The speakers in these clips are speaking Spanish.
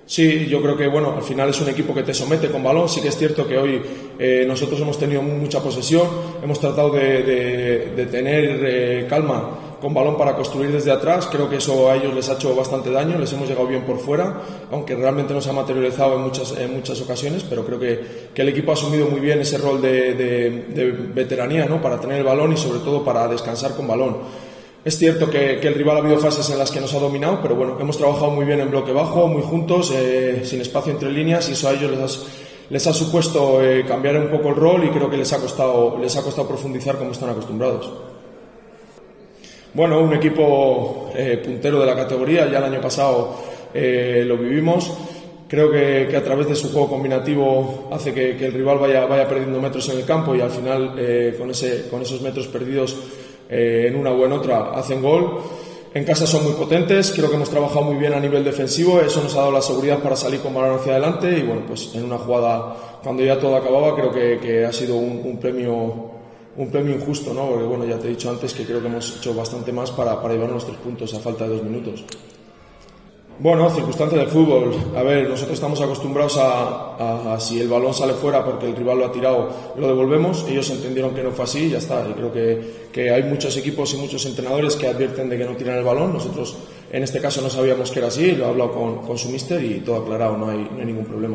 Sí, yo creo que bueno, al final es un equipo que te somete con balón. Sí que es cierto que hoy nosotros hemos tenido mucha posesión, hemos tratado de tener calma con balón para construir desde atrás. Creo que eso a ellos les ha hecho bastante daño, les hemos llegado bien por fuera, aunque realmente no se ha materializado en muchas ocasiones, pero creo que el equipo ha asumido muy bien ese rol de veteranía, ¿no? Para tener el balón y sobre todo para descansar con balón. Es cierto que el rival ha habido fases en las que nos ha dominado, pero bueno, hemos trabajado muy bien en bloque bajo, muy juntos, sin espacio entre líneas, y eso a ellos les ha supuesto cambiar un poco el rol, y creo que les ha costado profundizar como están acostumbrados. Bueno, un equipo puntero de la categoría, ya el año pasado lo vivimos. Creo que a través de su juego combinativo hace que el rival vaya perdiendo metros en el campo, y al final con esos metros perdidos en una o en otra hacen gol. En casa son muy potentes, creo que hemos trabajado muy bien a nivel defensivo, eso nos ha dado la seguridad para salir con balón hacia adelante, y bueno, pues en una jugada cuando ya todo acababa creo que ha sido un premio injusto, ¿no? Porque bueno, ya te he dicho antes que creo que hemos hecho bastante más para llevar nuestros puntos a falta de 2 minutos. Bueno, circunstancias del fútbol. A ver, nosotros estamos acostumbrados a si el balón sale fuera porque el rival lo ha tirado, lo devolvemos. Ellos entendieron que no fue así y ya está. Y creo que hay muchos equipos y muchos entrenadores que advierten de que no tiran el balón. Nosotros en este caso no sabíamos que era así, lo he hablado con su míster y todo aclarado, no hay ningún problema.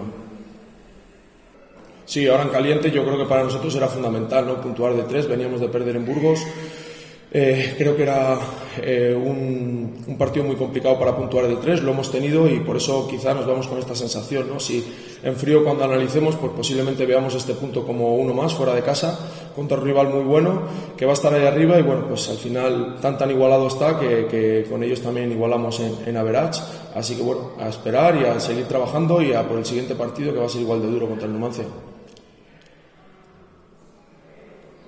Sí, ahora en caliente yo creo que para nosotros era fundamental, ¿no? Puntuar de 3, veníamos de perder en Burgos. Creo que era un partido muy complicado para puntuar de 3, lo hemos tenido y por eso quizá nos vamos con esta sensación, ¿no? Si en frío cuando analicemos, pues posiblemente veamos este punto como uno más fuera de casa contra un rival muy bueno que va a estar ahí arriba, y bueno, pues al final tan igualado está que con ellos también igualamos en average, así que bueno, a esperar y a seguir trabajando y a por el siguiente partido que va a ser igual de duro contra el Numancia.